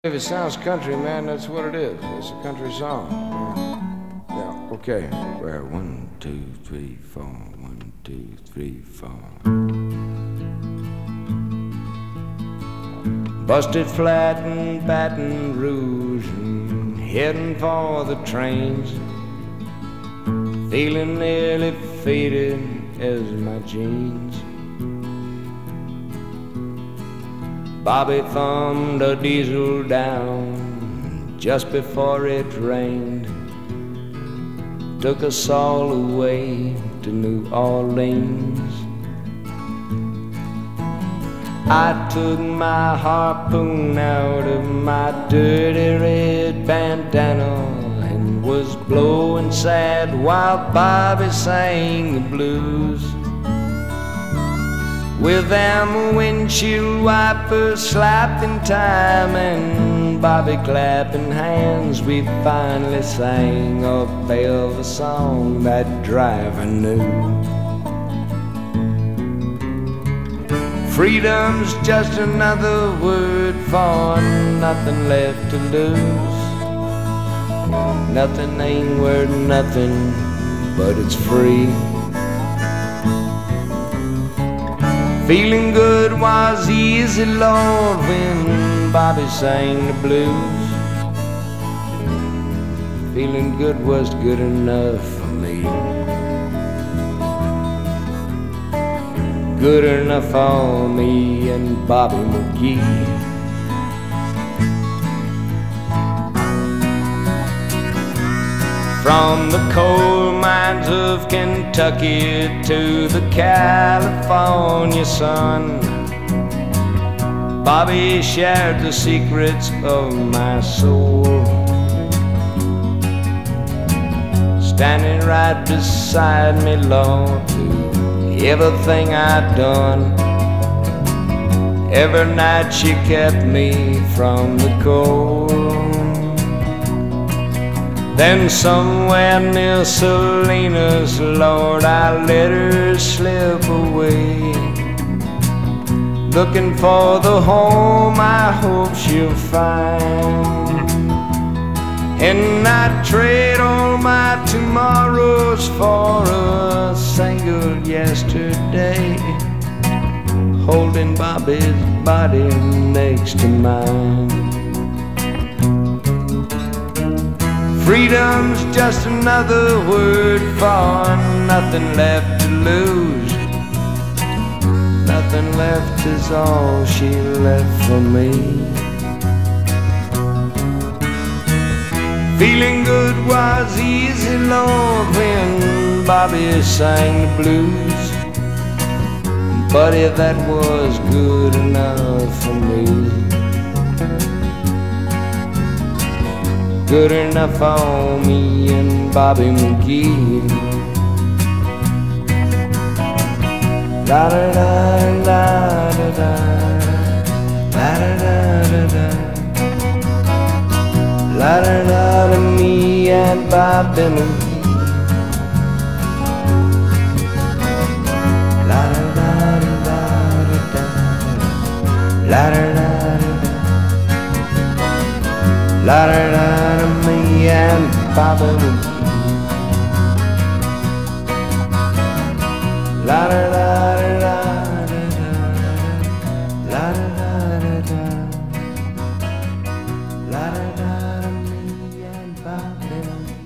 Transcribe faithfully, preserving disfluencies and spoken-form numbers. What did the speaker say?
If it sounds country, man, that's what it is. It's a country song. Yeah, okay. Well, one, two, three, four. One, two, three, four. Busted flat in Baton Rouge and heading for the trains. Feeling nearly faded as my jeans. Bobby thumbed a diesel down just before it rained. Took us all away to New Orleans. I took my harpoon out of my dirty red bandana and was blowing sad while Bobby sang the blues. With them windshield wipers slapped in time and Bobby clapping hands, we finally sang a Belva song that driver knew. Freedom's just another word for nothing left to lose. Nothing ain't worth nothing, but it's free. Feeling good was easy, Lord, when Bobby sang the blues. Feeling good was good enough for me. Good enough for me and Bobby McGee. From the coal mines of Kentucky to the California sun, Bobby shared the secrets of my soul. Standing right beside me, Lord, through everything I'd done. Every night she kept me from the cold. Then somewhere near Salinas, Lord, I let her slip away, looking for the home I hope she'll find. And I'd trade all my tomorrows for a single yesterday, holding Bobby's body next to mine. Freedom's just another word for nothing left to lose. Nothing left is all she left for me. Feeling good was easy, Lord, when Bobby sang the blues. Buddy, that was good enough for me. Good enough for me and Bobby McGee. La da da da da da, la da da da da, la da da da, me and Bobby McGee. La da da da da da, la da da da da, la da da. Me and Bobby McGee. La da da da da da, la da da da da, la da da da. Me and Bobby McGee.